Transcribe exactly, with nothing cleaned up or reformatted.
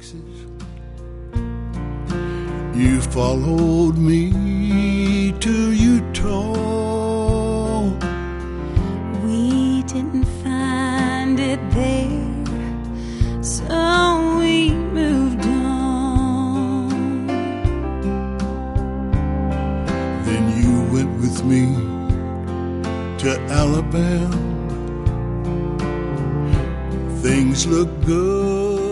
Texas. You followed me to Utah. We didn't find it there, so we moved on. Then you went with me to Alabama. Things look good